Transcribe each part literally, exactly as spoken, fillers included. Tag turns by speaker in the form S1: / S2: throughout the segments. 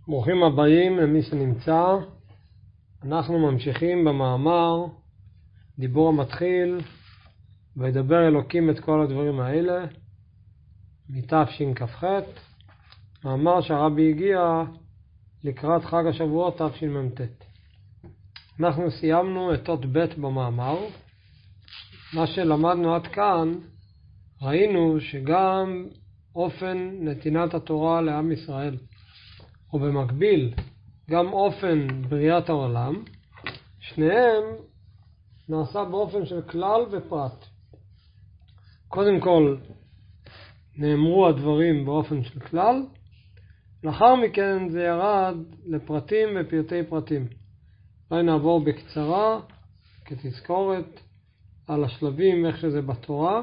S1: ברוכים הבאים למי שנמצא. אנחנו ממשיכים במאמר דיבור המתחיל וידבר אלוקים את כל הדברים האלה מתשכ"ח, מאמר שהרבי הגיע לקראת חג השבועות תשמ"ט. אנחנו סיימנו את אות ב' במאמר. מה שלמדנו עד כאן, ראינו שגם אופן נתינת התורה לעם ישראל ובמקביל גם אופן בריאת העולם, שניהם נעשה באופן של כלל ופרט. קודם כל נאמרו הדברים באופן של כלל, לאחר מכן זה ירד לפרטים ופרטי פרטים. אולי נעבור בקצרה כתזכורת על השלבים איך שזה בתורה,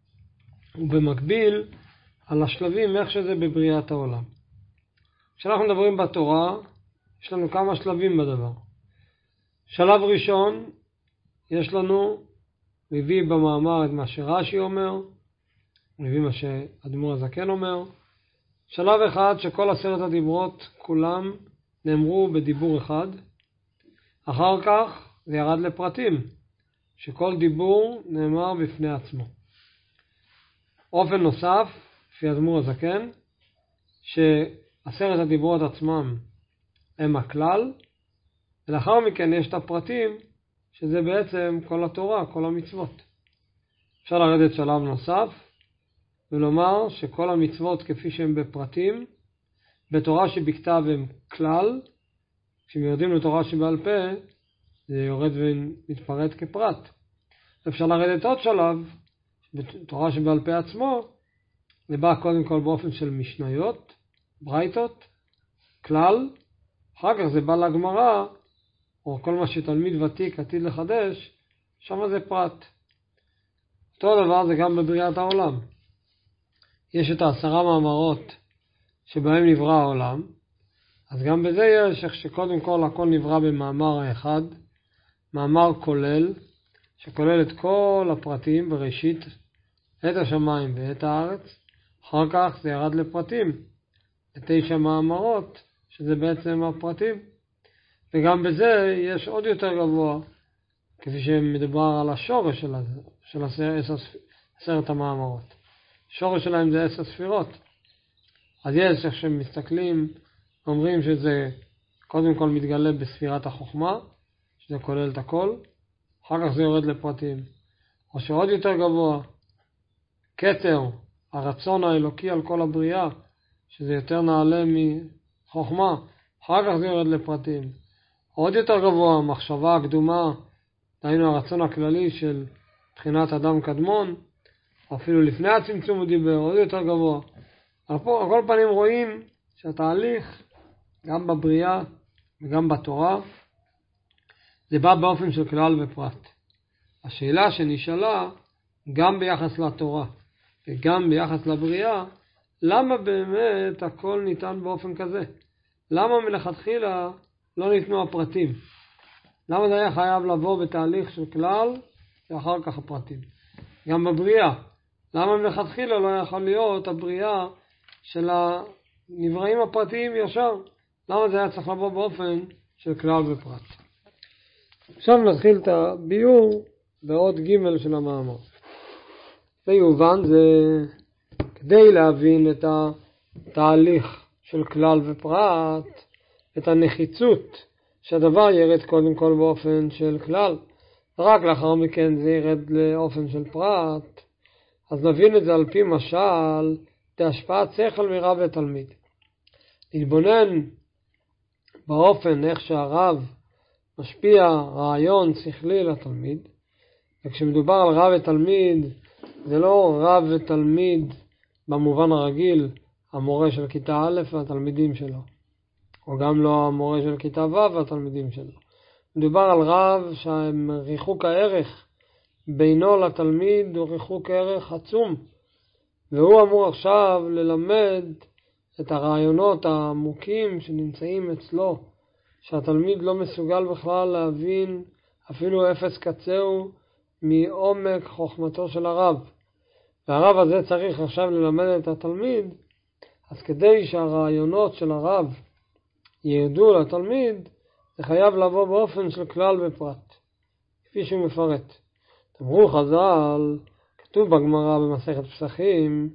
S1: ובמקביל על השלבים איך שזה בבריאת העולם. כשאנחנו מדברים בתורה, יש לנו כמה שלבים בדבר. שלב ראשון, יש לנו, מביא במאמר את מה שרש"י אומר, מביא מה שהאדמו"ר הזקן אומר. שלב אחד שכל עשרת הדיברות כולם נאמרו בדיבור אחד. אחר כך זה ירד לפרטים, שכל דיבור נאמר בפני עצמו. אופן נוסף, לפי האדמו"ר הזקן, שעשרת הדיברות עצמם הם הכלל, ולאחר מכן יש את הפרטים, שזה בעצם כל התורה, כל המצוות. אפשר לרדת שלב נוסף, ולומר שכל המצוות כפי שהם בפרטים, בתורה שבכתב הם כלל, כשהם יורדים לתורה שבעל פה, זה יורד ומתפרט כפרט. אפשר לרדת עוד שלב, בתורה שבעל פה עצמו, זה בא קודם כל באופן של משניות, ברייתות, כלל, אחר כך זה בא לגמרא, או כל מה שתלמיד ותיק עתיד לחדש, שם זה פרט. אותו דבר זה גם בבריאת העולם. יש את העשרה מאמרות שבהם נברא העולם, אז גם בזה יש איך שקודם כל הכל נברא במאמר האחד, מאמר כולל, שכולל את כל הפרטים בראשית, את השמיים ואת הארץ. אחר כך זה ירד לפרטים, לתשע מאמרות, שזה בעצם הפרטים. וגם בזה יש עוד יותר גבוה, כפי שמדבר על השורש של, של עשר, עשרת המאמרות. השורש שלהם זה עשר ספירות. אז יש איך שמסתכלים, אומרים שזה קודם כל מתגלה בספירת החוכמה, שזה כולל את הכל, אחר כך זה יורד לפרטים. או שעוד יותר גבוה, כתר, הרצון האלוקי על כל הבריאה, שזה יותר נעלה מחוכמה, אחר כך זה יורד לפרטים. עוד יותר גבוה, מחשבה הקדומה, דהיינו הרצון הכללי של בחינת אדם קדמון, אפילו לפני הצמצום הוא דיבר, עוד יותר גבוה. על כל פנים רואים שהתהליך, גם בבריאה וגם בתורה, זה בא באופן של כלל ופרט. השאלה שנשאלה, גם ביחס לתורה וגם ביחס לבריאה, למה באמת הכל ניתן באופן כזה? למה מלכתחילה לא ניתנו הפרטים? למה זה היה חייב לבוא בתהליך של כלל ואחר כך הפרטים? גם בבריאה, למה מלכתחילה לא יכול להיות הבריאה של הנבראים הפרטיים ישר? למה זה היה צריך לבוא באופן של כלל ופרט? עכשיו נתחיל את הביור בעוד ג' של המאמר. ויובן זה כדי להבין את התהליך של כלל ופרט, את הנחיצות שהדבר ירד קודם כל באופן של כלל, רק לאחר מכן זה ירד לאופן של פרט. אז נבין את זה על פי משל, בהשפעת שכל מרב ותלמיד. להתבונן באופן איך שהרב משפיע רעיון שכלי לתלמיד, וכשמדובר על רב ותלמיד, זה לא רב ותלמיד במובן הרגיל, המורה של כיתה א' והתלמידים שלו, או גם לא המורה של כיתה ו' והתלמידים שלו. מדובר על רב שריחוק הערך בינו לתלמיד הוא ריחוק הערך עצום, והוא אמור עכשיו ללמד את הרעיונות העמוקים שנמצאים אצלו, שהתלמיד לא מסוגל בכלל להבין אפילו אפס קצהו מעומק חוכמתו של הרב. והרב הזה צריך עכשיו ללמד את התלמיד, אז כדי שהרעיונות של הרב ירדו לתלמיד, זה חייב לבוא באופן של כלל ופרט, כפי שהוא מפרט. אמרו חז"ל, כתוב בגמרא במסכת פסחים,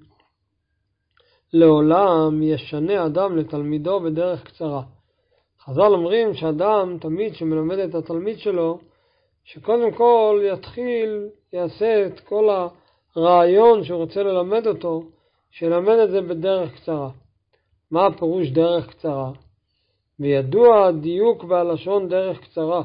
S1: לעולם ישנה אדם לתלמידו בדרך קצרה. חז"ל אומרים שאדם תמיד שמלמד את התלמיד שלו, שקודם כל יתחיל, יעשה את כל הרעיון שהוא רוצה ללמד אותו, שילמד את זה בדרך קצרה. מה הפירוש דרך קצרה? וידוע דיוק בלשון דרך קצרה.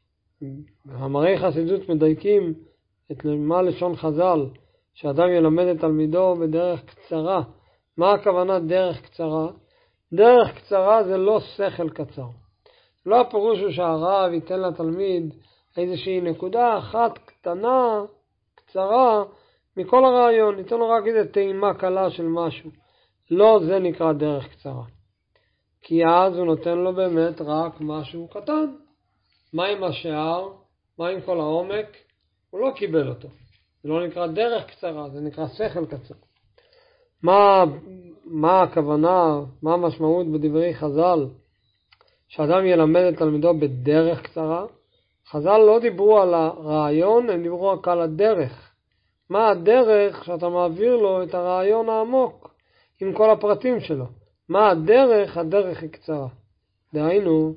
S1: המראי חסידות מדייקים את מה לשון חז"ל, שאדם ילמד את תלמידו בדרך קצרה. מה הכוונה דרך קצרה? דרך קצרה זה לא שכל קצר. לא הפירוש הוא שהרב ייתן לתלמיד איזושהי נקודה אחת קטנה, קצרה, מכל הרעיון. ייתן לו רק איזו טעימה קלה של משהו. לא, זה נקרא דרך קצרה. כי אז הוא נותן לו באמת רק משהו קטן. מה עם השאר? מה עם כל העומק? הוא לא קיבל אותו. זה לא נקרא דרך קצרה, זה נקרא שכל קצר. מה, מה הכוונה, מה המשמעות בדברי חז"ל? שאדם ילמד את תלמידו בדרך קצרה. חז"ל לא דיברו על הרעיון, הם דיברו רק על הדרך. מה הדרך שאתה מעביר לו את הרעיון העמוק עם כל הפרטים שלו? מה הדרך? הדרך היא קצרה. דהיינו,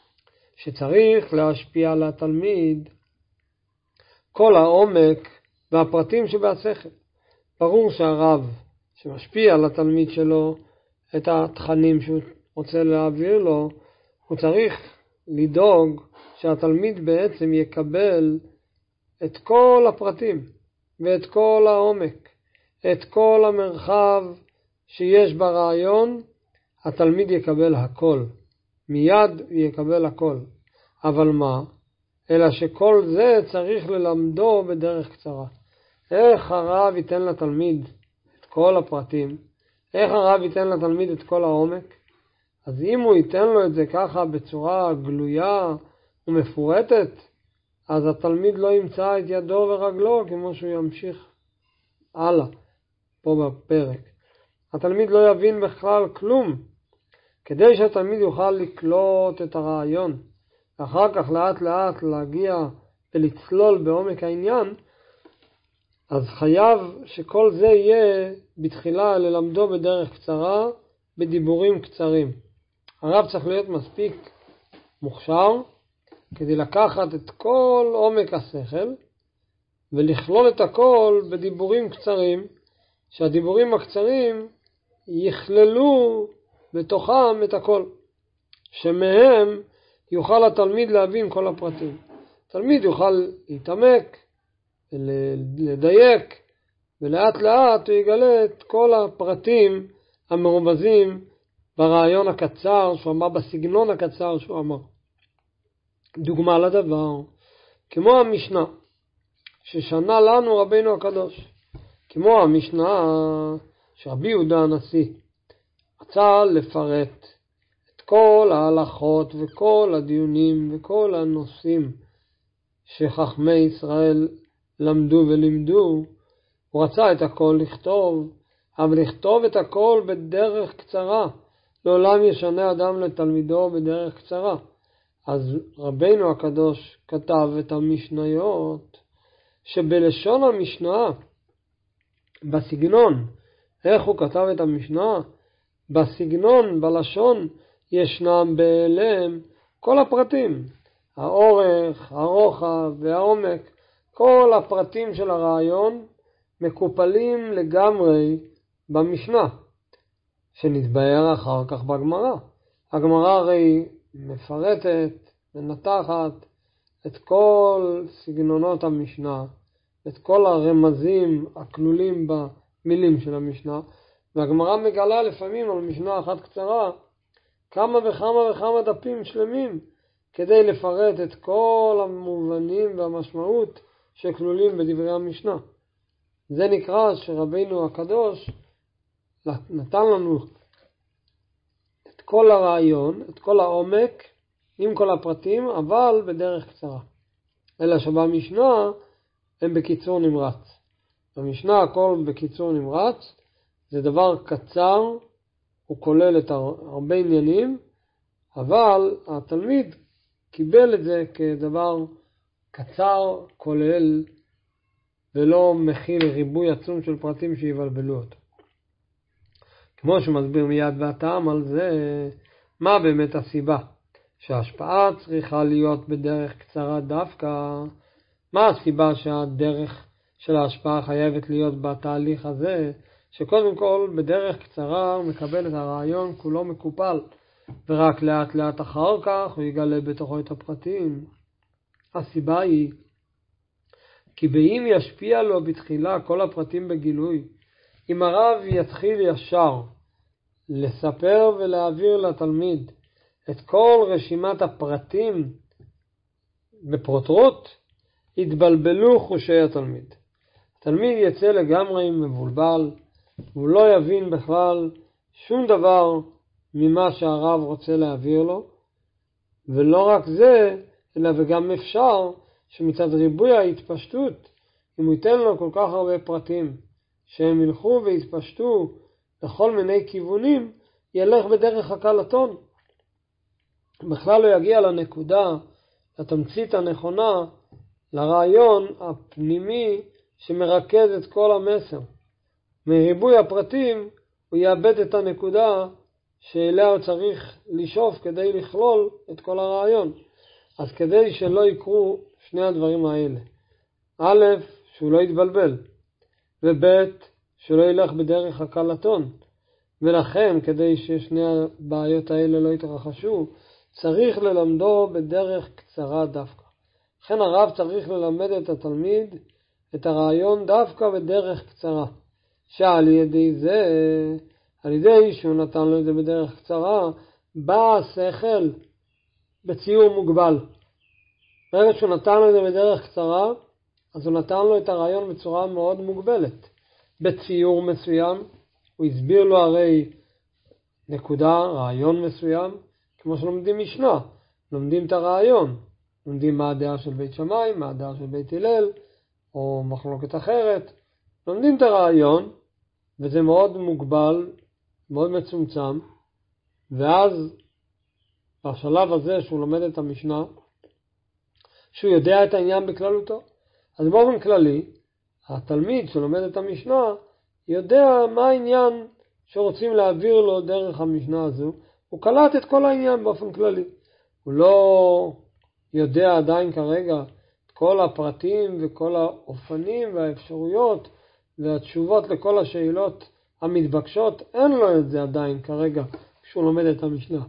S1: שצריך להשפיע על התלמיד כל העומק והפרטים שבהשכל. ברור שהרב שמשפיע על התלמיד שלו את התכנים שהוא רוצה להעביר לו, הוא צריך לדאוג שהתלמיד בעצם יקבל את כל הפרטים ואת כל העומק, את כל המרחב שיש ברעיון, התלמיד יקבל הכל. מיד יקבל הכל. אבל מה? אלא שכל זה צריך ללמדו בדרך קצרה. איך הרב ייתן לתלמיד את כל הפרטים? איך הרב ייתן לתלמיד את כל העומק? אז אם הוא ייתן לו את זה ככה בצורה גלויה ומפורטת, אז התלמיד לא ימצא את ידו ורגלו כמו שהוא ימשיך הלאה פה בפרק. התלמיד לא יבין בכלל כלום. כדי שהתלמיד יוכל לקלוט את הרעיון, אחר כך לאט לאט להגיע ולצלול בעומק העניין, אז חייב שכל זה יהיה בתחילה ללמדו בדרך קצרה, בדיבורים קצרים. הרב צריך להיות מספיק מוכשר כדי לקחת את כל עומק השכל ולכלול את הכל בדיבורים קצרים, שהדיבורים הקצרים יכללו בתוכם את הכל, שמהם יוכל התלמיד להבין כל הפרטים. תלמיד יוכל להתעמק, לדייק, ולאט לאט הוא יגלה את כל הפרטים המרומזים ברעיון הקצר שהוא אמר, בסגנון הקצר שהוא אמר. דוגמה לדבר, כמו המשנה ששנה לנו רבינו הקדוש, כמו המשנה שרבי יהודה הנשיא רצה לפרט את כל ההלכות וכל הדיונים וכל הנושאים שחכמי ישראל למדו ולימדו. הוא רצה את הכל לכתוב, אבל לכתוב את הכל בדרך קצרה. לעולם ישנה אדם לתלמידו בדרך קצרה. אז רבינו הקדוש כתב את המשניות, שבלשון המשנה, בסגנון, איך הוא כתב את המשנה? בסגנון, בלשון, ישנם באליהם כל הפרטים, האורך, הרוחב והעומק, כל הפרטים של הרעיון מקופלים לגמרי במשנה, שנתבהר אחר כך בגמרא. הגמרא הרי מפרטת, מנתחת את כל סגנונות המשנה, את כל הרמזים הכלולים במילים של המשנה, והגמרא מגלה לפעמים על משנה אחת קצרה כמה וכמה וכמה דפים שלמים כדי לפרט את כל המובנים והמשמעות שכלולים בדברי המשנה. זה נקרא שרבינו הקדוש נתן לנו את כל הרעיון, את כל העומק עם כל הפרטים, אבל בדרך קצרה. אלא שבמשנה הם בקיצור נמרץ. במשנה הכל בקיצור נמרץ, זה דבר קצר, הוא כולל את הרבה עניינים, אבל התלמיד קיבל את זה כדבר קצר, כולל, ולא מכיל ריבוי עצום של פרטים שיבלבלו אותו. כמו שמסביר מיד והטעם על זה, מה באמת הסיבה? שההשפעה צריכה להיות בדרך קצרה דווקא. מה הסיבה שהדרך של ההשפעה חייבת להיות בתהליך הזה? שקודם כל בדרך קצרה הוא מקבל את הרעיון כולו מקופל, ורק לאט לאט אחר כך הוא יגלה בתוכו את הפרטים. הסיבה היא כי באם ישפיע לו בתחילה כל הפרטים בגילוי, אם הרב יתחיל ישר לספר ולהעביר לתלמיד את כל רשימת הפרטים בפרוטרוט, יתבלבלו חושי התלמיד. התלמיד יצא לגמרי מבולבל, הוא לא יבין בכלל שום דבר ממה שהרב רוצה להעביר לו, ולא רק זה, אלא וגם אפשר שמצד ריבוי ההתפשטות, אם הוא ייתן לו כל כך הרבה פרטים, שהם ילכו והתפשטו לכל מיני כיוונים, ילך בדרך הקלטון. בכלל לא יגיע לנקודה, לתמצית הנכונה, לרעיון הפנימי שמרכז את כל המסר. מריבוי הפרטים הוא יאבד את הנקודה שאליה הוא צריך לשאוף כדי לכלול את כל הרעיון. אז כדי שלא יקרו שני הדברים האלה, א', שהוא לא יתבלבל, וב', שלא ילך בדרך הקלטון. ולכן, כדי ששני הבעיות האלה לא יתרחשו, צריך ללמדו בדרך קצרה דווקא. לכן הרב צריך ללמד את התלמיד את הרעיון דווקא בדרך קצרה. שעל ידי זה, על ידי שהוא נתן לו את זה בדרך קצרה, בא השכל בציור מוגבל. ברגע שהוא נתן לו את זה בדרך קצרה, אז הוא נתן לו את הרעיון בצורה מאוד מוגבלת. בציור מסוים, הוא הסביר לו הרי נקודה, רעיון מסוים, כמו שלומדים משנה, לומדים את הרעיון, לומדים מה הדעה של בית שמאי, מה הדעה של בית הלל, או מחלוקת אחרת, לומדים את הרעיון, וזה מאוד מוגבל, מאוד מצומצם, ואז בשלב הזה שהוא לומד את המשנה, שהוא יודע את העניין בכללותו, אז באופן כללי, התלמיד שלומד את המשנה, יודע מה העניין שרוצים להעביר לו דרך המשנה הזו, הוא קלט את כל העניין באופן כללי. הוא לא יודע עדיין כרגע את כל הפרטים וכל האופנים והאפשרויות והתשובות לכל השאלות המתבקשות, אין לו את זה עדיין כרגע כשהוא לומד את המשנה.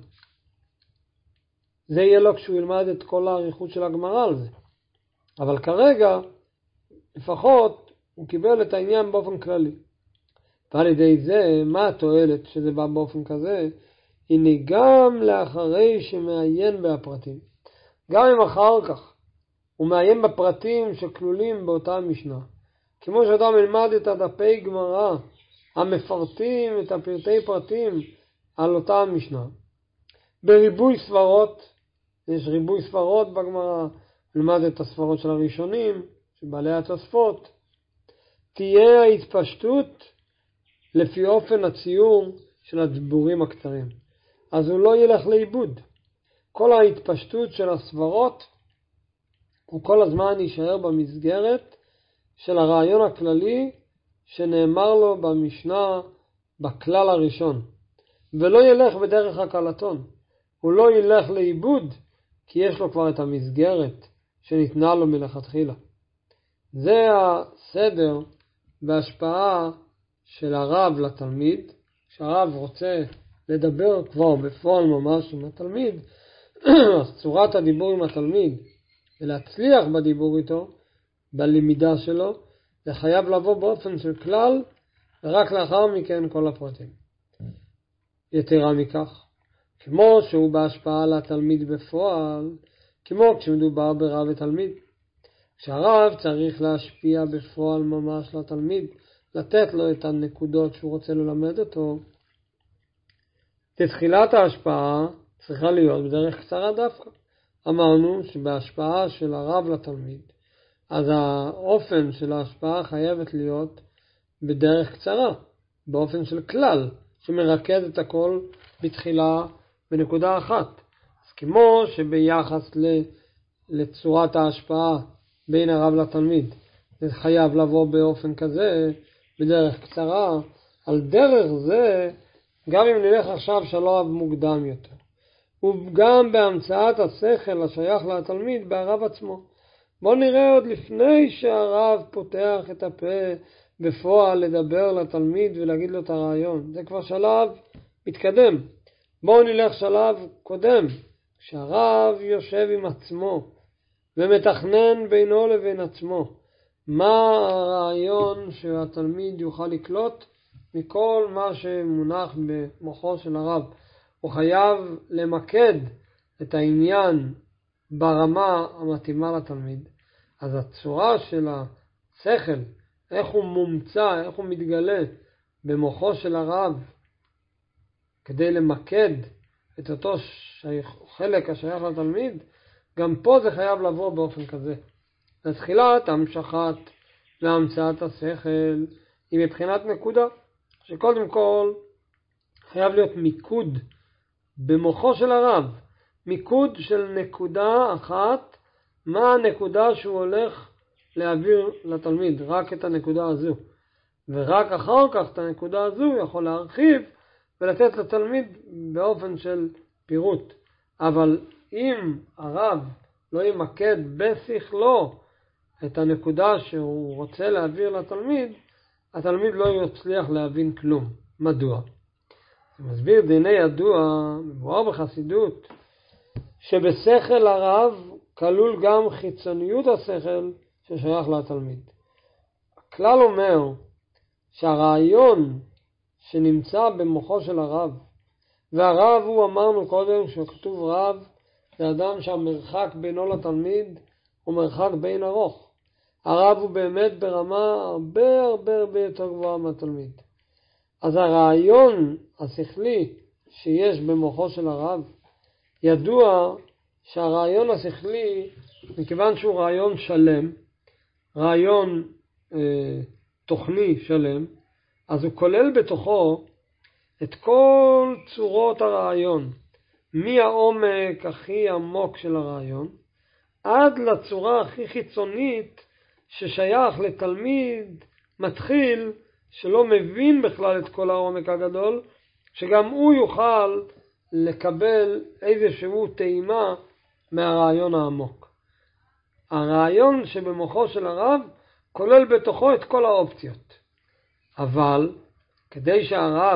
S1: זה יהיה לו כשהוא ילמד את כל העריכות של הגמרא על זה. אבל כרגע, לפחות, הוא קיבל את העניין באופן כללי. ועל ידי זה, מה התועלת שזה בא באופן כזה? הנה גם לאחרי שמעיין בהפרטים. גם אם אחר כך הוא מעיין בפרטים שכלולים באותה משנה. כמו שאדם ילמד את הדפי גמרא המפרטים את הפרטי פרטים על אותה משנה. בריבוי ספרות, יש ריבוי ספרות בגמרא, נלמד את הספרות של הראשונים, של בעלי התוספות, תהיה ההתפשטות לפי אופן הציור של הדיבורים הקצרים. אז הוא לא ילך לאיבוד. כל ההתפשטות של הספרות הוא כל הזמן יישאר במסגרת של הרעיון הכללי שנאמר לו במשנה בכלל הראשון. ולא ילך בדרך הקלטון. הוא לא ילך לאיבוד כי יש לו כבר את המסגרת שניתנה לו מלכתחילה. זה הסדר וההשפעה של הרב לתלמיד. כשהרב רוצה לדבר כבר בפועל ממש עם התלמיד, אז צורת הדיבור עם התלמיד ולהצליח בדיבור איתו, בלמידה שלו, זה חייב לבוא באופן של כלל, ורק לאחר מכן כל הפרטים. יתרה מכך, כמו שהוא בהשפעה לתלמיד בפועל, כמו כשמדובר ברב ותלמיד. כשהרב צריך להשפיע בפועל ממש לתלמיד, לתת לו את הנקודות שהוא רוצה ללמד אותו, תתחילת ההשפעה צריכה להיות בדרך קצרה דווקא. אמרנו שבהשפעה של הרב לתלמיד, אז האופן של ההשפעה חייבת להיות בדרך קצרה, באופן של כלל, שמרכז את הכל בתחילה בנקודה אחת. כמו שביחס לצורת ההשפעה בין הרב לתלמיד, זה חייב לבוא באופן כזה, בדרך קצרה, על דרך זה, גם אם נלך עכשיו שלב מוקדם יותר. וגם בהמצאת השכל השייך לתלמיד בהרב עצמו. בואו נראה עוד לפני שהרב פותח את הפה בפועל לדבר לתלמיד ולהגיד לו את הרעיון. זה כבר שלב מתקדם. בואו נלך שלב קודם. כשהרב יושב עם עצמו ומתכנן בינו לבין עצמו. מה הרעיון שהתלמיד יוכל לקלוט מכל מה שמונח במוחו של הרב. הוא חייב למקד את העניין ברמה המתאימה לתלמיד. אז הצורה של השכל, איך הוא מומצא, איך הוא מתגלה במוחו של הרב, כדי למקד את אותו חלק השייך לתלמיד, גם פה זה חייב לבוא באופן כזה. לתחילת המשכת והמצאת השכל היא מבחינת נקודה, שקודם כל חייב להיות מיקוד במוחו של הרב, מיקוד של נקודה אחת, מה הנקודה שהוא הולך להעביר לתלמיד, רק את הנקודה הזו. ורק אחר כך את הנקודה הזו הוא יכול להרחיב ולתת לתלמיד באופן של פירוט. אבל אם הרב לא ימקד בשכלו את הנקודה שהוא רוצה להעביר לתלמיד, התלמיד לא יצליח להבין כלום. מדוע? זה מסביר דיני ידוע, מבואר בחסידות, שבשכל הרב כלול גם חיצוניות השכל ששייך לתלמיד. הכלל אומר שהרעיון שנמצא במוחו של הרב, והרב הוא אמרנו קודם שכתוב רב, זה אדם שהמרחק בינו לתלמיד הוא מרחק בין ארוך. הרב הוא באמת ברמה הרבה הרבה הרבה יותר גבוהה מהתלמיד. אז הרעיון השכלי שיש במוחו של הרב, ידוע שהרעיון השכלי, מכיוון שהוא רעיון שלם, רעיון אה, תוכני שלם, אז הוא כולל בתוכו את כל צורות הרעיון, מהעומק הכי עמוק של הרעיון, עד לצורה הכי חיצונית ששייך לתלמיד מתחיל, שלא מבין בכלל את כל העומק הגדול, שגם הוא יוכל לקבל איזשהו טעימה מהרעיון העמוק. הרעיון שבמוחו של הרב כולל בתוכו את כל האופציות. אבל כדי שהרב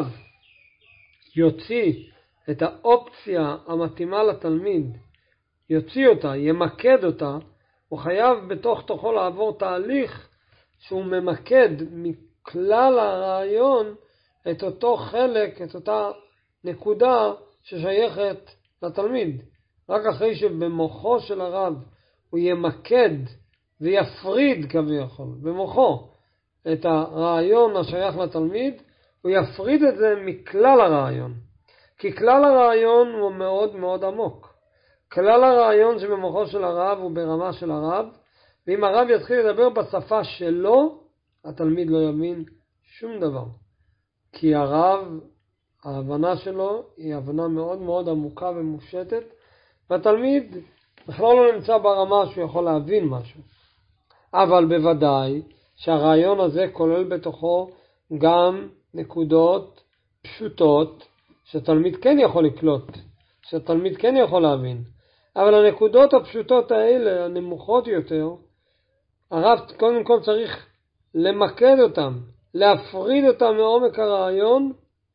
S1: יוציא את האופציה המתאימה לתלמיד, יוציא אותה, ימקד אותה, הוא חייב בתוך תוכו לעבור תהליך שהוא ממקד מכלל הרעיון את אותו חלק, את אותה נקודה ששייכת לתלמיד. רק אחרי שבמוחו של הרב הוא ימקד ויפריד כביכול במוחו את הרעיון השייך לתלמיד, הוא יפריד את זה מכלל הרעיון. כי כלל הרעיון הוא מאוד מאוד עמוק. כלל הרעיון שבמוחו של הרב הוא ברמה של הרב, ואם הרב יתחיל לדבר בשפה שלו, התלמיד לא יבין שום דבר. כי הרב, ההבנה שלו היא הבנה מאוד מאוד עמוקה ומושטת, והתלמיד בכלל לא נמצא ברמה שהוא יכול להבין משהו. אבל בוודאי שהרעיון הזה כולל בתוכו גם נקודות פשוטות שתלמיד כן יכול לקלוט, שתלמיד כן יכול להבין. אבל הנקודות הפשוטות האלה, הנמוכות יותר, הרב קודם כל צריך למקד אותם, להפריד אותם מעומק הרעיון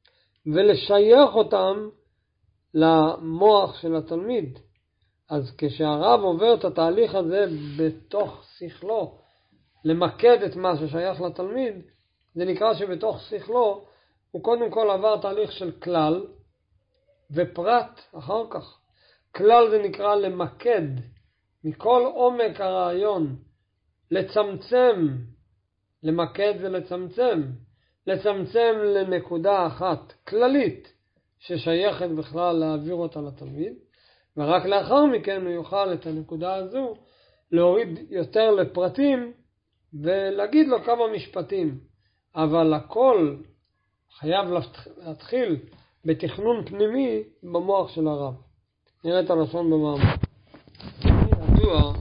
S1: ולשייך אותם למוח של התלמיד. אז כשהרב עובר את התהליך הזה בתוך שכלו, למקד את מה ששייך לתלמיד, זה נקרא שבתוך שכלו הוא קודם כל עבר תהליך של כלל ופרט אחר כך. כלל זה נקרא למקד מכל עומק הרעיון, לצמצם, למקד זה לצמצם, לצמצם לנקודה אחת כללית ששייכת בכלל להעביר אותה לתלמיד, ורק לאחר מכן הוא יוכל את הנקודה הזו להוריד יותר לפרטים ולהגיד לו כמה משפטים. אבל הכל חייב להתחיל בתכנון פנימי במוח של הרב. נראה את הלשון במאמר. ידוע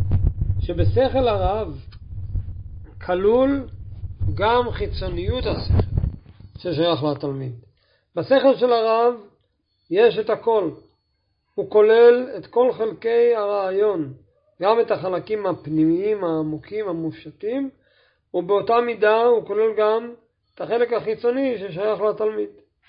S1: שבשכל הרב כלול גם חיצוניות השכל ששייך לתלמיד. בשכל של הרב יש את הכל. הוא כולל את כל חלקי הרעיון, גם את החלקים הפנימיים, העמוקים, המופשטים, ובאותה מידה הוא כולל גם את החלק החיצוני ששייך לתלמיד.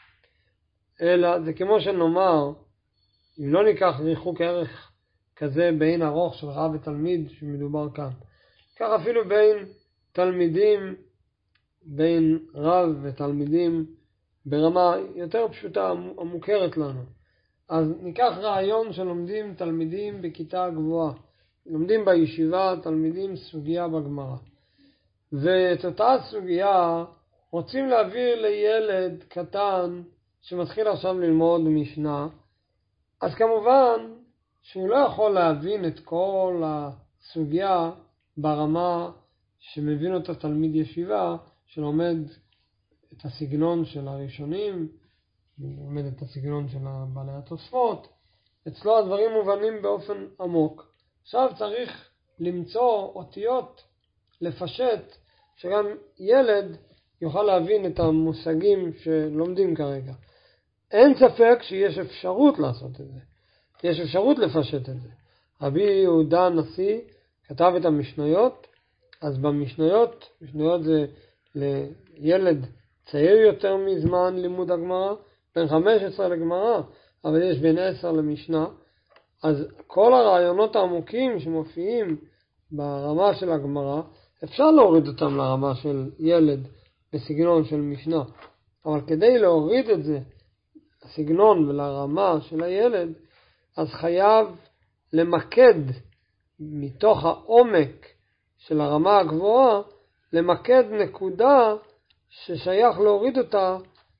S1: אלא זה כמו שנאמר, אם לא ניקח ריחוק ערך כזה בין ארוך של רב ותלמיד שמדובר כאן, כך אפילו בין תלמידים, בין רב ותלמידים ברמה יותר פשוטה המוכרת לנו. אז ניקח רעיון שלומדים תלמידים בכיתה גבוהה, לומדים בישיבה תלמידים סוגיה בגמרא, ואת אותה סוגיה רוצים להעביר לילד קטן שמתחיל עכשיו ללמוד משנה, אז כמובן שהוא לא יכול להבין את כל הסוגיה ברמה שמבין אותה תלמיד ישיבה שלומד את הסגנון של הראשונים, לומד את הסגנון של בעלי התוספות. אצלו הדברים מובנים באופן עמוק. עכשיו צריך למצוא אותיות, לפשט, שגם ילד יוכל להבין את המושגים שלומדים כרגע. אין ספק שיש אפשרות לעשות את זה. יש אפשרות לפשט את זה. רבי יהודה הנשיא כתב את המשניות, אז במשניות, משניות זה לילד צעיר יותר מזמן לימוד הגמרא, בין חמש עשרה לגמרא, אבל יש בין עשר למשנה, אז כל הרעיונות העמוקים שמופיעים ברמה של הגמרא, אפשר להוריד אותם לרמה של ילד בסגנון של משנה, אבל כדי להוריד את זה הסגנון ולרמה של הילד, אז חייב למקד מתוך העומק של הרמה הגבוהה, למקד נקודה ששייך להוריד אותה,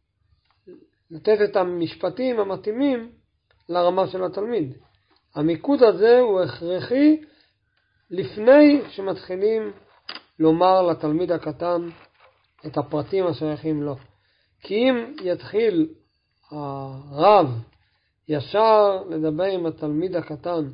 S1: לתת את המשפטים המתאימים לרמה של התלמיד. המיקוד הזה הוא הכרחי לפני שמתחילים לומר לתלמיד הקטן את הפרטים השייכים לו. כי אם יתחיל הרב ישר לדבר עם התלמיד הקטן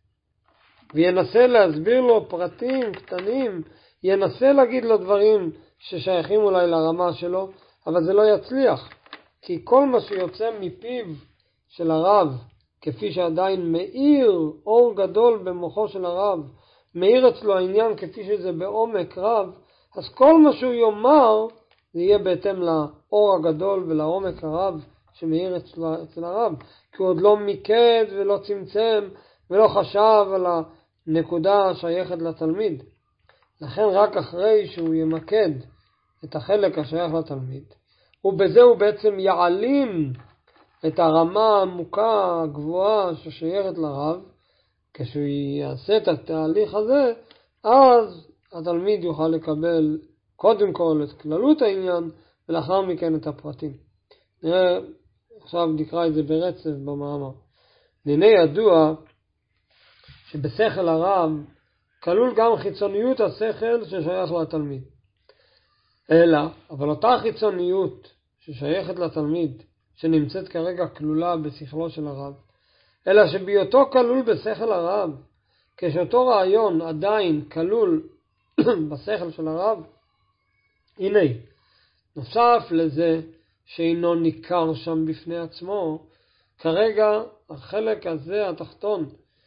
S1: וינסה להסביר לו פרטים קטנים, ינסה להגיד לו דברים ששייכים אולי לרמה שלו, אבל זה לא יצליח. כי כל מה שיוצא מפיו של הרב, כפי שעדיין מאיר אור גדול במוחו של הרב, מאיר אצלו העניין כפי שזה בעומק רב, אז כל מה שהוא יאמר זה יהיה בהתאם לאור הגדול ולעומק הרב שמאיר אצל, אצל הרב, כי הוא עוד לא מיקד ולא צמצם ולא חשב על הנקודה השייכת לתלמיד. לכן רק אחרי שהוא ימקד את החלק השייך לתלמיד, ובזה הוא בעצם יעלים את הרמה העמוקה הגבוהה ששייכת לרב, כשהוא יעשה את התהליך הזה, אז התלמיד יוכל לקבל קודם כל את כללות העניין, ולאחר מכן את הפרטים. נראה, עכשיו נקרא את זה ברצף במאמר. הנה ידוע שבשכל הרב כלול גם חיצוניות השכל ששייך לתלמיד. אלא, אבל אותה חיצוניות ששייכת לתלמיד, שנמצאת כרגע כלולה בשכלו של הרב, אלא שבהיותו כלול בשכל הרב, כשאותו רעיון עדיין כלול בשכל של הרב, הנה, נוסף לזה שאינו ניכר שם בפני עצמו, כרגע החלק הזה התחתון,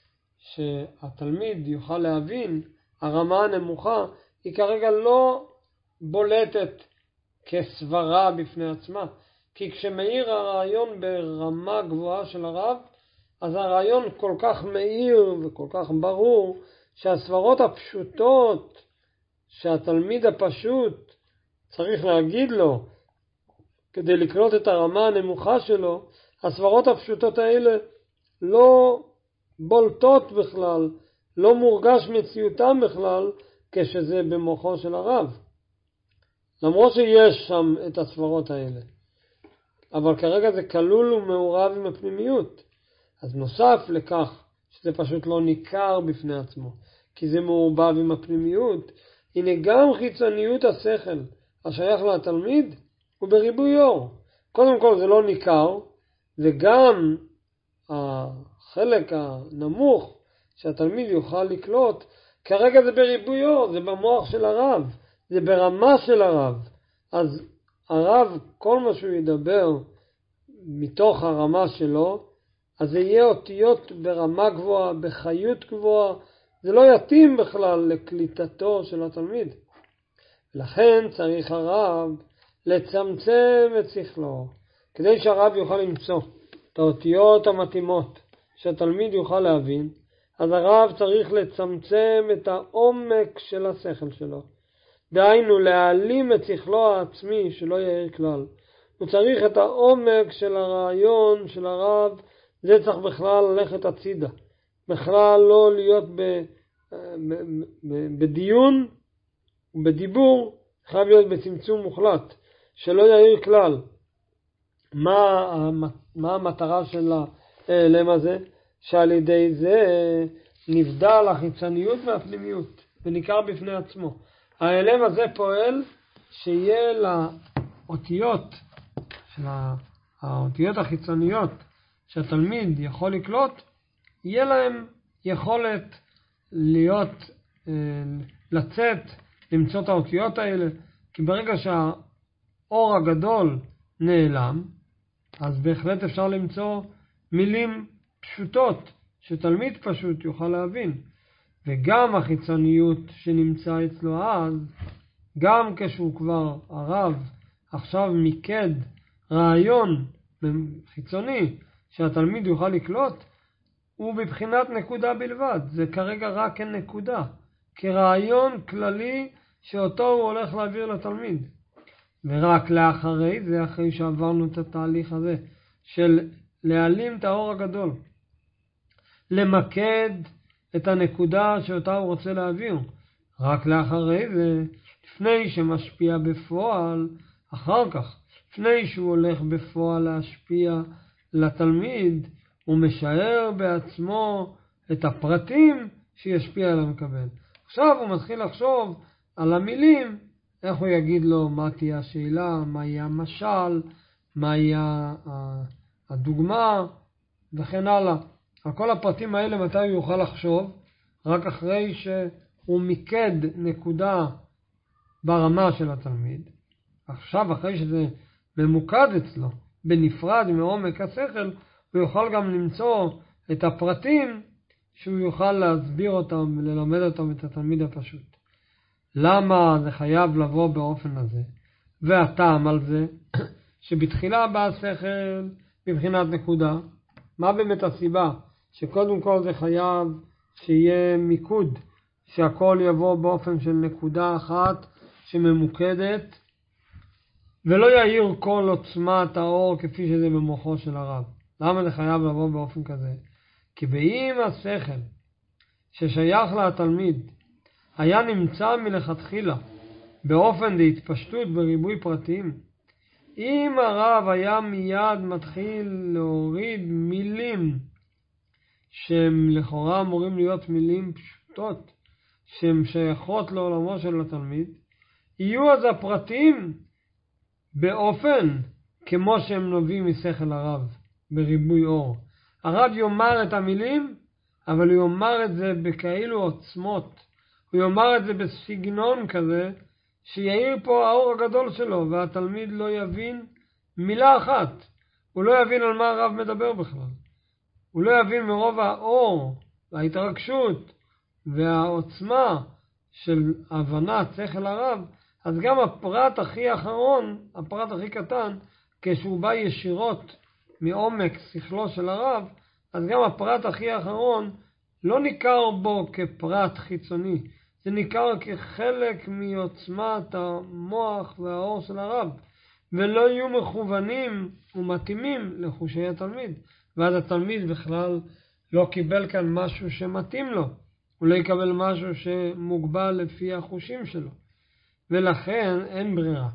S1: שהתלמיד יוכל להבין, הרמה הנמוכה, היא כרגע לא בולטת כסברה בפני עצמה. כי כשמאיר הרעיון ברמה גבוהה של הרב, אז הרעיון כל כך מאיר וכל כך ברור, שהסברות הפשוטות שהתלמיד הפשוט צריך להגיד לו, כדי לקלוט את הרמה הנמוכה שלו, הסברות הפשוטות האלה לא בולטות בכלל, לא מורגש מציאותם בכלל, כשזה במוחו של הרב. למרות שיש שם את הסברות האלה. אבל כרגע זה כלול ומעורב עם הפנימיות. אז נוסף לכך שזה פשוט לא ניכר בפני עצמו, כי זה מעורבב עם הפנימיות, הנה גם חיצוניות השכל השייך לתלמיד הוא בריבוי אור. קודם כל זה לא ניכר, וגם החלק הנמוך שהתלמיד יוכל לקלוט, כרגע זה בריבויו, זה במוח של הרב, זה ברמה של הרב. אז הרב, כל מה שהוא ידבר מתוך הרמה שלו, אז זה יהיה אותיות ברמה גבוהה, בחיות גבוהה, זה לא יתאים בכלל לקליטתו של התלמיד. לכן צריך הרב לצמצם את שכלו, כדי שהרב יוכל למצוא את האותיות המתאימות שהתלמיד יוכל להבין. אז הרב צריך לצמצם את העומק של השכל שלו, דהיינו להעלים את שכלו העצמי שלא יאיר כלל. הוא צריך את העומק של הרעיון של הרב, זה צריך בכלל ללכת הצידה, בכלל לא להיות ב, ב, ב, בדיון ובדיבור, חייב להיות בצמצום מוחלט, שלא יאיר כלל. מה, מה המטרה של העלם הזה? שעל ידי זה נבדל החיצוניות מהפנימיות וניכר בפני עצמו. העלם הזה פועל שיהיה לאותיות, של האותיות החיצוניות שהתלמיד יכול לקלוט, יהיה להם יכולת להיות, לצאת, למצוא את האותיות האלה. כי ברגע שהאור הגדול נעלם, אז בהחלט אפשר למצוא מילים פשוטות שתלמיד פשוט יוכל להבין. וגם החיצוניות שנמצא אצלו אז, גם כשהוא כבר הרב עכשיו מיקד רעיון חיצוני שהתלמיד יוכל לקלוט, הוא בבחינת נקודה בלבד. זה כרגע רק כנקודה, כרעיון כללי שאותו הוא הולך להעביר לתלמיד. ורק לאחרי זה, אחרי שעברנו את התהליך הזה של להעלים את האור הגדול, למקד את הנקודה שאותה הוא רוצה להעביר, רק לאחרי זה, לפני שמשפיע בפועל, אחר כך, לפני שהוא הולך בפועל להשפיע לתלמיד, הוא משער בעצמו את הפרטים שישפיע על המקבל. עכשיו הוא מתחיל לחשוב על המילים, איך הוא יגיד לו מה תהיה השאלה, מה יהיה המשל, מה יהיה הדוגמה וכן הלאה. על כל הפרטים האלה מתי הוא יוכל לחשוב? רק אחרי שהוא מיקד נקודה ברמה של התלמיד. עכשיו אחרי שזה ממוקד אצלו, בנפרד מעומק השכל, הוא יוכל גם למצוא את הפרטים שהוא יוכל להסביר אותם וללמד אותם את התלמיד הפשוט. למה זה חייב לבוא באופן הזה? והטעם על זה, שבתחילה בא השכל בבחינת נקודה. מה באמת הסיבה? שקודם כל זה חייב שיהיה מיקוד, שהכל יבוא באופן של נקודה אחת שממוקדת, ולא יאיר כל עוצמת האור כפי שזה במוחו של הרב. למה זה חייב לבוא באופן כזה? כי באם השכל ששייך לתלמיד היה נמצא מלכתחילה באופן להתפשטות בריבוי פרטים, אם הרב היה מיד מתחיל להוריד מילים שהם לכאורה אמורים להיות מילים פשוטות, שהן שייכות לעולמו של התלמיד, יהיו אז הפרטים באופן כמו שהם נובעים משכל הרב, בריבוי אור. הרב יאמר את המילים, אבל הוא יאמר את זה בכאילו עוצמות, הוא יאמר את זה בסגנון כזה, שיעיר פה האור הגדול שלו, והתלמיד לא יבין מילה אחת. הוא לא יבין על מה הרב מדבר בכלל. הוא לא יבין מרוב האור, וההתרגשות, והעוצמה של הבנת שכל הרב. אז גם הפרט הכי אחרון, הפרט הכי קטן, כשהוא בא ישירות מעומק שכלו של הרב, אז גם הפרט הכי אחרון לא ניכר בו כפרט חיצוני. זה ניכר כחלק מעוצמת המוח והאור של הרב, ולא יהיו מכוונים ומתאימים לחושי התלמיד. ואז התלמיד בכלל לא קיבל כאן משהו שמתאים לו, הוא לא יקבל משהו שמוגבל לפי החושים שלו, ולכן אין ברירה.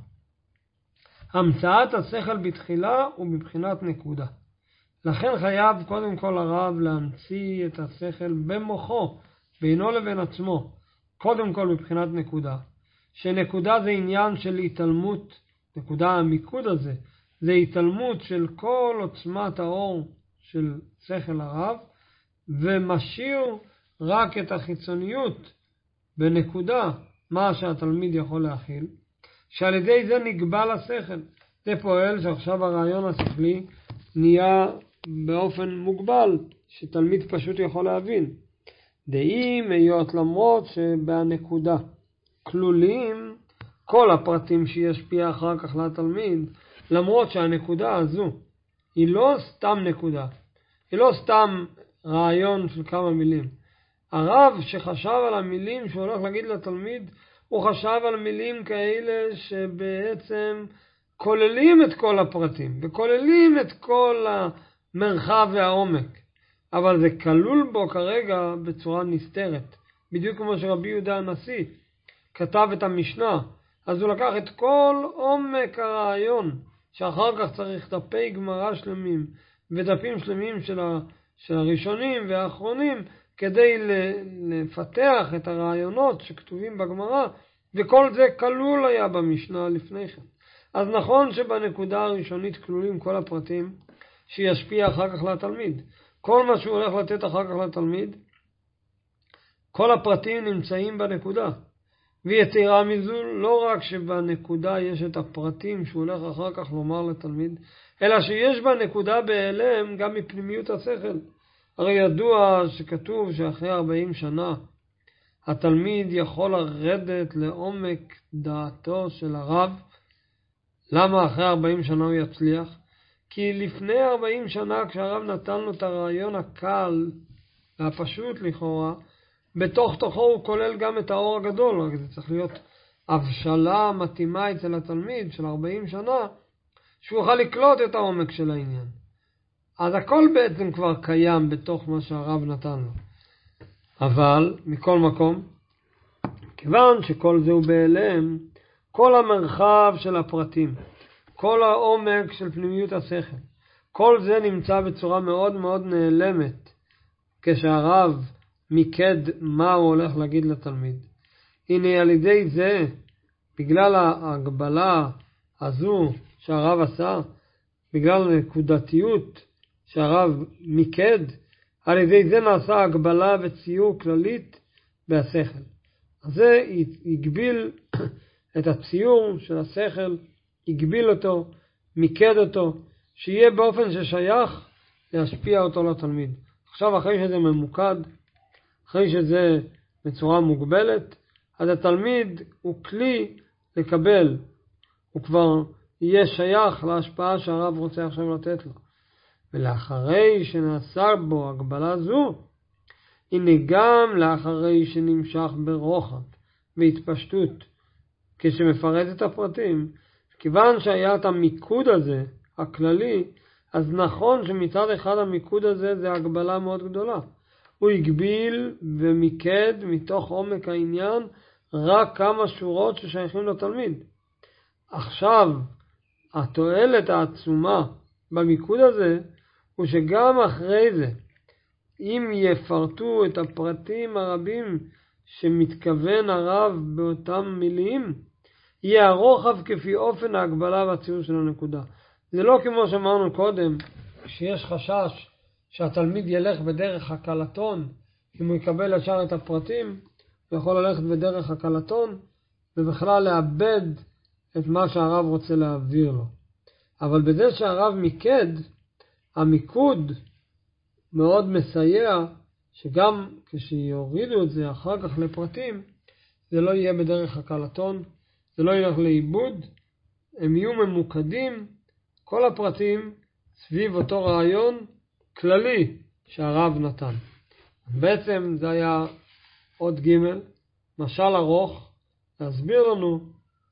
S1: המצאת השכל בתחילה הוא מבחינת נקודה. לכן חייב קודם כל הרב להמציא את השכל במוחו, בינו לבין עצמו, קודם כל מבחינת נקודה. שנקודה זה עניין של התעלמות, נקודה המיקוד הזה, זה התעלמות של כל עוצמת האור של שכל הרב, ומשאיר רק את החיצוניות בנקודה, מה שהתלמיד יכול להכיל, שעל ידי זה נגבל השכל. זה פועל שעכשיו הרעיון השכלי נהיה באופן מוגבל, שתלמיד פשוט יכול להבין. דעים היות למרות שבנקודה כלולים כל הפרטים שישפיע אחר כך לתלמיד, למרות שהנקודה הזו היא לא סתם נקודה, היא לא סתם רעיון של כמה מילים. הרב שחשב על המילים שהוא הולך להגיד לתלמיד, הוא חשב על מילים כאלה שבעצם כוללים את כל הפרטים, וכוללים את כל המרחב והעומק. אבל זה כלול בו כרגע בצורה נסתרת. בדיוק כמו שרבי יהודה הנשיא כתב את המשנה, אז הוא לקח את כל עומק הרעיון, שאחר כך צריך דפי גמרא שלמים, ודפים שלמים של, ה, של הראשונים והאחרונים, כדי לפתח את הרעיונות שכתובים בגמרא, וכל זה כלול היה במשנה לפני כן. אז נכון שבנקודה הראשונית כלולים כל הפרטים שישפיע אחר כך לתלמיד. כל מה שהוא הולך לתת אחר כך לתלמיד, כל הפרטים נמצאים בנקודה. ויתרה מזו, לא רק שבנקודה יש את הפרטים שהוא הולך אחר כך לומר לתלמיד, אלא שיש בנקודה בהיעלם גם מפנימיות השכל. הרי ידוע שכתוב שאחרי ארבעים שנה התלמיד יכול לרדת לעומק דעתו של הרב. למה אחרי ארבעים שנה הוא יצליח? כי לפני ארבעים שנה כשהרב נתן לו את הרעיון הקל והפשוט לכאורה, בתוך תוכו הוא כולל גם את האור הגדול. רק זה צריך להיות הבשלה מתאימה אצל התלמיד של ארבעים שנה, שהוא יוכל לקלוט את העומק של העניין. אז הכל בעצם כבר קיים בתוך מה שהרב נתן לו. אבל מכל מקום, כיוון שכל זה הוא בהיעלם, כל המרחב של הפרטים, כל העומק של פנימיות השכל, כל זה נמצא בצורה מאוד מאוד נעלמת כשהרב מיקד מה הוא הולך להגיד לתלמיד. הנה על ידי זה, בגלל ההגבלה הזו שהרב עשה, בגלל הנקודתיות שהרב מיקד, על ידי זה נעשה הגבלה וציור כללית בהשכל. אז זה הגביל את הציור של השכל, הגביל אותו, מיקד אותו, שיהיה באופן ששייך להשפיע אותו לתלמיד. עכשיו אחרי שזה ממוקד, אחרי שזה בצורה מוגבלת, אז התלמיד הוא כלי לקבל, הוא כבר יהיה שייך להשפעה שהרב רוצה עכשיו לתת לו. ולאחרי שנעשה בו הגבלה זו, הנה גם לאחרי שנמשך ברוחב והתפשטות, כשמפרט את הפרטים, כיוון שהיה את המיקוד הזה, הכללי, אז נכון שמצד אחד המיקוד הזה זה הגבלה מאוד גדולה. הוא הגביל ומיקד מתוך עומק העניין רק כמה שורות ששייכים לתלמיד. עכשיו, התועלת העצומה במיקוד הזה, הוא שגם אחרי זה, אם יפרטו את הפרטים הרבים שמתכוון הרב באותם מילים, יהיה הרוחב כפי אופן ההגבלה והציור של הנקודה. זה לא כמו שאמרנו קודם, שיש חשש שהתלמיד ילך בדרך הקלטון, אם הוא יקבל ישר את הפרטים, הוא יכול ללכת בדרך הקלטון, ובכלל לאבד את מה שהרב רוצה להעביר לו. אבל בזה שהרב מיקד, המיקוד מאוד מסייע, שגם כשיורידו את זה אחר כך לפרטים, זה לא יהיה בדרך הקלטון, זה לא ילך לאיבוד, הם יהיו ממוקדים, כל הפרטים סביב אותו רעיון כללי שהרב נתן. בעצם זה היה עוד ג' משל ארוך, להסביר לנו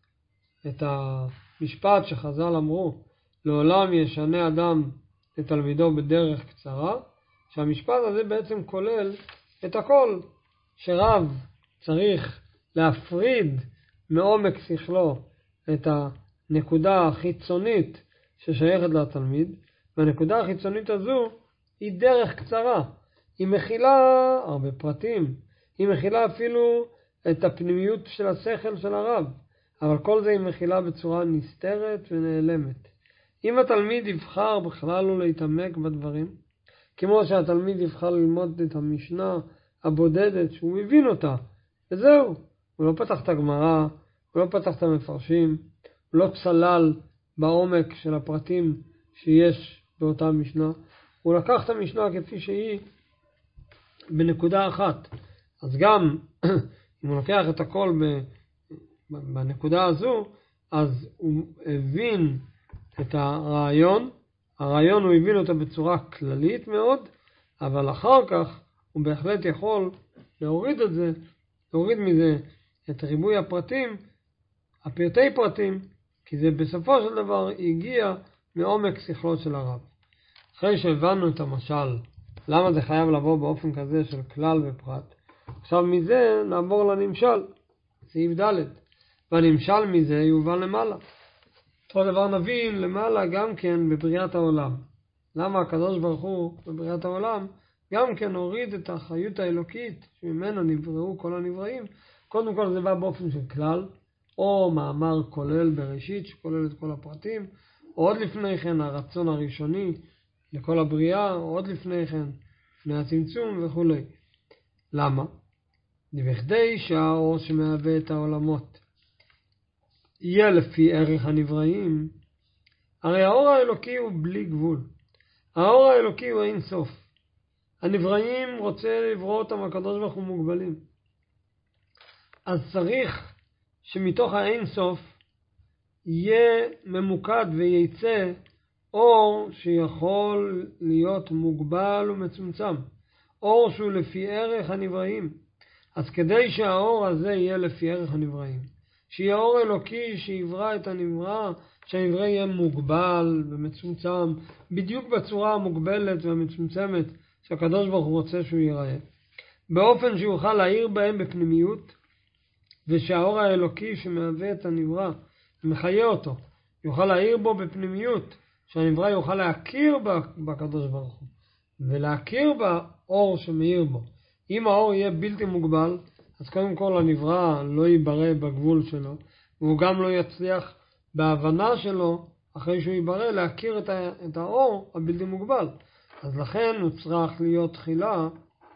S1: את המשפט שחז"ל אמרו, לעולם ישנה אדם לתלמידו בדרך קצרה, שהמשפט הזה בעצם כולל את הכל, שרב צריך להפריד מעומק שכלו את הנקודה החיצונית ששייכת לתלמיד, והנקודה החיצונית הזו היא דרך קצרה, היא מכילה הרבה פרטים, היא מכילה אפילו את הפנימיות של השכל של הרב, אבל כל זה היא מכילה בצורה נסתרת ונעלמת. אם התלמיד יבחר בכלל לא להתעמק בדברים, כמו שהתלמיד יבחר ללמוד את המשנה הבודדת שהוא מבין אותה, וזהו, הוא לא פתח את הגמרא, הוא לא פתח את המפרשים, הוא לא צלל בעומק של הפרטים שיש באותה משנה, הוא לקח את המשנה כפי שהיא בנקודה אחת. אז גם אם הוא לוקח את הכל בנקודה הזו, אז הוא הבין את הרעיון, הרעיון הוא הבין אותו בצורה כללית מאוד, אבל אחר כך הוא בהחלט יכול להוריד את זה, להוריד מזה את ריבוי הפרטים, הפרטי פרטים, כי זה בסופו של דבר הגיע מעומק שכלו של הרב. אחרי שהבנו את המשל, למה זה חייב לבוא באופן כזה של כלל ופרט, עכשיו מזה נעבור לנמשל, סעיף ד', והנמשל מזה יובן למעלה. אותו דבר נבין למעלה גם כן בבריאת העולם. למה הקדוש ברוך הוא בבריאת העולם גם כן הוריד את החיות האלוקית שממנו נבראו כל הנבראים. קודם כל זה בא באופן של כלל, או מאמר כולל בראשית שכולל את כל הפרטים, או עוד לפני כן הרצון הראשוני לכל הבריאה, או עוד לפני כן לפני הצמצום וכו'. למה? בכדי שהאור שמהווה את העולמות יהיה לפי ערך הנבראים. הרי האור האלוקי הוא בלי גבול. האור האלוקי הוא אין סוף. הנבראים רוצה לברוא אותם, הקדוש ברוך הוא מוגבלים. אז צריך שמתוך האין סוף יהיה ממוקד וייצא אור שיכול להיות מוגבל ומצומצם. אור שהוא לפי ערך הנבראים. אז כדי שהאור הזה יהיה לפי ערך הנבראים, שיהיה אור אלוקי שיברא את הנברא, שהנברא יהיה מוגבל ומצומצם, בדיוק בצורה המוגבלת והמצומצמת שהקדוש ברוך הוא רוצה שהוא ייראה, באופן שיוכל להאיר בהם בפנימיות, ושהאור האלוקי שמהווה את הנברא, מחיה אותו, יוכל להאיר בו בפנימיות, שהנברא יוכל להכיר בקדוש ברוך הוא, ולהכיר באור שמאיר בו. אם האור יהיה בלתי מוגבל, אז קודם כל הנברא לא ייברא בגבול שלו, והוא גם לא יצליח בהבנה שלו, אחרי שהוא ייברא, להכיר את, ה- את האור הבלתי מוגבל. אז לכן הוא צריך להיות תחילה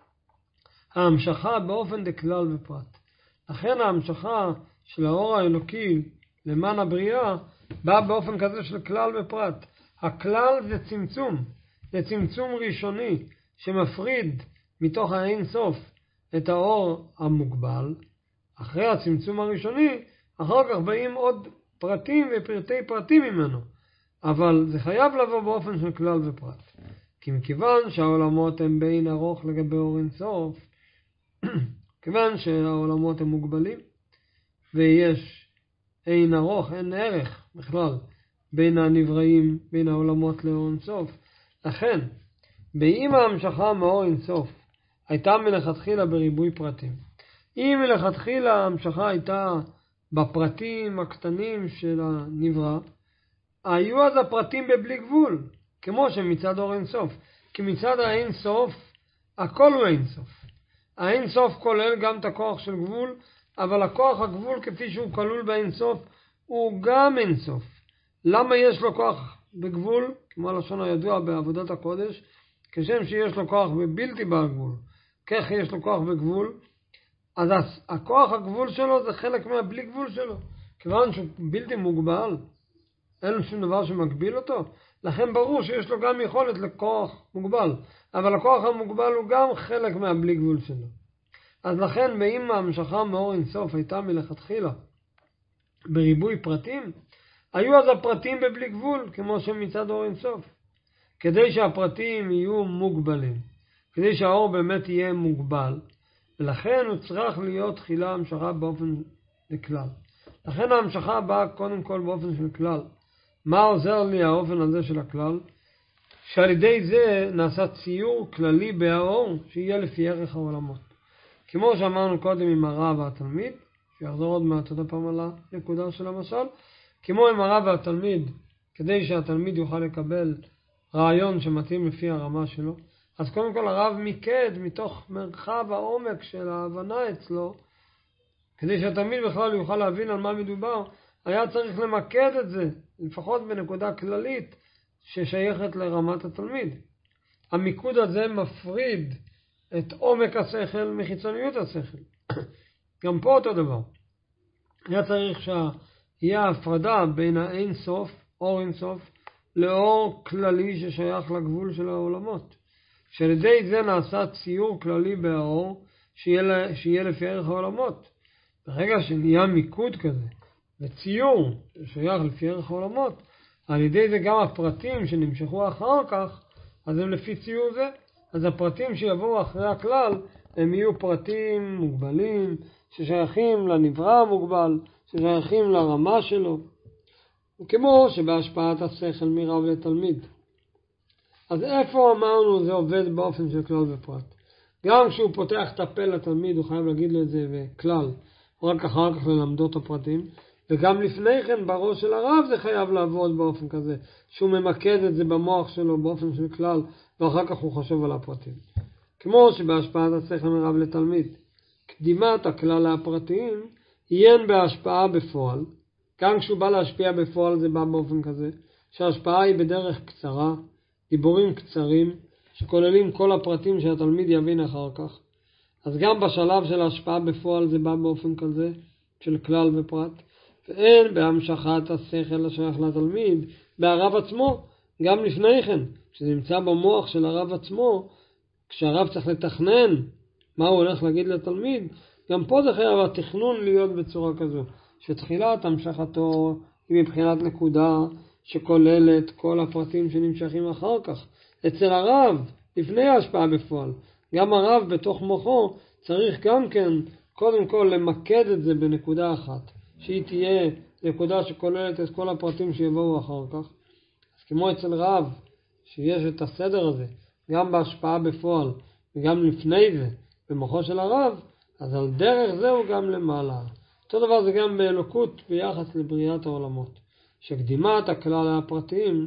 S1: ההמשכה באופן דכלל ופרט. לכן ההמשכה של האור האלוקי למען הבריאה באה באופן כזה של כלל ופרט. הכלל זה צמצום, זה צמצום ראשוני שמפריד מתוך האין סוף את האור המוגבל. אחרי הצמצום הראשוני, אחר כך באים עוד פרטים ופרטי פרטים ממנו. אבל זה חייב לבוא באופן של כלל ופרט. כי מכיוון שהעולמות הם בין ארוך לגבי אור אין סוף, כיוון שהעולמות הם מוגבלים, ויש אין ארוך, אין ערך בכלל, בין הנבראים, בין העולמות לאור אין סוף. לכן, באם ההמשכה מאור אין סוף, הייתה מלכתחילה בריבוי פרטים. אם מלכתחילה ההמשכה הייתה בפרטים הקטנים של הנברא, היו אז הפרטים בבלי גבול, כמו שמצד אור אין סוף. כי מצד האין סוף, הכל הוא אין סוף. האין סוף כולל גם את הכוח של גבול, אבל הכוח הגבול כפי שהוא כלול באין סוף, הוא גם אין סוף. למה יש לו כוח בגבול? כמו הלשון הידוע בעבודת הקודש, כשם שיש לו כוח בבלתי בגבול, כך יש לו כוח בגבול, אז הכוח הגבול שלו זה חלק מהבלי גבול שלו. כיוון שהוא בלתי מוגבל, אין לו שום דבר שמגביל אותו, לכן ברור שיש לו גם יכולת לכוח מוגבל, אבל הכוח המוגבל הוא גם חלק מהבלי גבול שלו. אז לכן באם ההמשכה מאור אין סוף הייתה מלכתחילה בריבוי פרטים, היו אז הפרטים בבלי גבול, כמו שמצד אור אין סוף. כדי שהפרטים יהיו מוגבלים, כדי שהאור באמת יהיה מוגבל, ולכן הוא צריך להיות תחילה המשכה באופן לכלל. לכן ההמשכה באה קודם כל באופן של כלל. מה עוזר לי האופן הזה של הכלל? שעל ידי זה נעשה ציור כללי באור שיהיה לפי ערך העולמות. כמו שאמרנו קודם עם הרב והתלמיד, שיחזור עוד מעט עוד פעם על הנקודה של המשל, כמו עם הרב והתלמיד, כדי שהתלמיד יוכל לקבל רעיון שמתאים לפי הרמה שלו, אז קודם כל הרב מיקד מתוך מרחב העומק של ההבנה אצלו, כדי שהתלמיד בכלל יוכל להבין על מה מדובר, היה צריך למקד את זה, לפחות בנקודה כללית ששייכת לרמת התלמיד. המיקוד הזה מפריד את עומק השכל מחיצוניות השכל. גם פה אותו דבר. היה צריך שיהיה הפרדה בין האין סוף, אור אין סוף, לאור כללי ששייך לגבול של העולמות. שעל ידי זה נעשה ציור כללי באור שיהיה, שיהיה לפי ערך העולמות. ברגע שנהיה מיקוד כזה וציור ששייך לפי ערך העולמות, על ידי זה גם הפרטים שנמשכו אחר כך, אז הם לפי ציור זה. אז הפרטים שיבואו אחרי הכלל הם יהיו פרטים מוגבלים ששייכים לנברא המוגבל, ששייכים לרמה שלו. כמו שבהשפעת השכל מרב לתלמיד. אז איפה אמרנו זה עובד באופן של כלל ופרט? גם כשהוא פותח את הפה לתלמיד הוא חייב להגיד לו את זה בכלל, רק אחר כך ללמדו את הפרטים. וגם לפני כן בראש של הרב זה חייב לעבוד באופן כזה, שהוא ממקד את זה במוח שלו באופן של כלל, ואחר כך הוא חושב על הפרטים. כמו שבהשפעת השכל מרב לתלמיד, קדימת הכלל הפרטיים יהיה בהשפעה בפועל. גם כשהוא בא להשפיע בפועל זה בא באופן כזה, שההשפעה היא בדרך קצרה, דיבורים קצרים, שכוללים כל הפרטים שהתלמיד יבין אחר כך. אז גם בשלב של ההשפעה בפועל זה בא באופן כזה, של כלל ופרט. ואין בהמשכת השכל השייך לתלמיד, בהרב עצמו, גם לפני כן, כשזה נמצא במוח של הרב עצמו, כשהרב צריך לתכנן מה הוא הולך להגיד לתלמיד, גם פה זה חייב התכנון להיות בצורה כזו, שתחילת המשכתו היא מבחינת נקודה שכוללת כל הפרטים שנמשכים אחר כך. אצל הרב, לפני ההשפעה בפועל, גם הרב בתוך מוחו צריך גם כן קודם כל למקד את זה בנקודה אחת, שהיא תהיה נקודה שכוללת את כל הפרטים שיבואו אחר כך. אז כמו אצל רב, שיש את הסדר הזה, גם בהשפעה בפועל וגם לפני זה, במוחו של הרב, אז על דרך זהו גם למעלה. אותו דבר זה גם באלוקות ביחס לבריאת העולמות. שקדימת הכלל הפרטיים,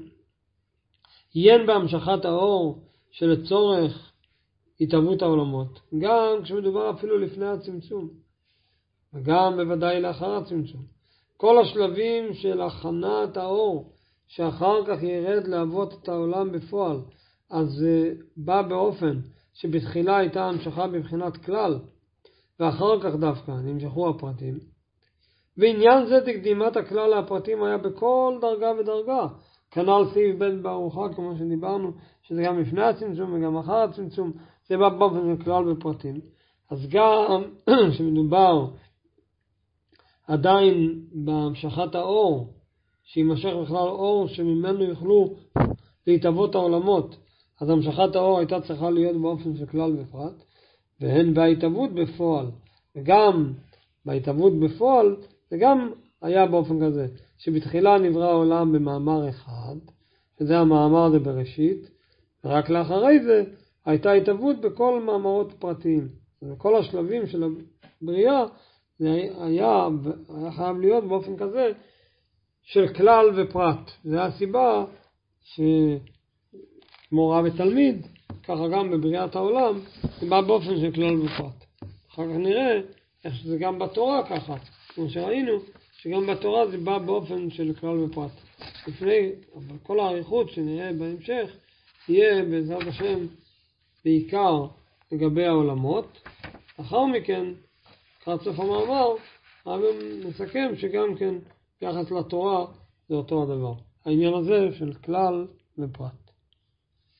S1: יהיה בהמשכת האור שלצורך התהוות העולמות, גם כשמדובר אפילו לפני הצמצום, וגם בוודאי לאחר הצמצום. כל השלבים של הכנת האור, שאחר כך ירד להוות את העולם בפועל, אז זה בא באופן שבתחילה הייתה המשכה בבחינת כלל, ואחר כך דווקא נמשכו הפרטים. ועניין זה תקדימת הכלל הפרטים היה בכל דרגה ודרגה. כנ"ל סעיף ב' בארוחה, כמו שדיברנו, שזה גם לפני הצמצום וגם אחר הצמצום, זה בא באופן של כלל ופרטים. אז גם שמדובר עדיין בהמשכת האור, שימשך בכלל אור שממנו יוכלו להתהוות העולמות, אז המשכת האור הייתה צריכה להיות באופן של כלל ופרט, והן בהתהוות בפועל, וגם בהתהוות בפועל, זה גם היה באופן כזה, שבתחילה נברא העולם במאמר אחד, שזה המאמר הזה בראשית, ורק לאחרי זה הייתה התהוות בכל מאמרות פרטיים. בכל השלבים של הבריאה, זה היה, היה חייב להיות באופן כזה, של כלל ופרט. זה הסיבה שכמו רב ותלמיד, ככה גם בבריאת העולם, זה בא באופן של כלל ופרט. אחר כך נראה איך שזה גם בתורה ככה, כמו שראינו, שגם בתורה זה בא באופן של כלל ופרט. לפני, אבל כל העריכות שנראה בהמשך, יהיה בעזרת השם בעיקר לגבי העולמות. אחר מכן, אחר סוף המאמר, הרב מסכם שגם כן יחס לתורה זה אותו הדבר. העניין הזה של כלל ופרט.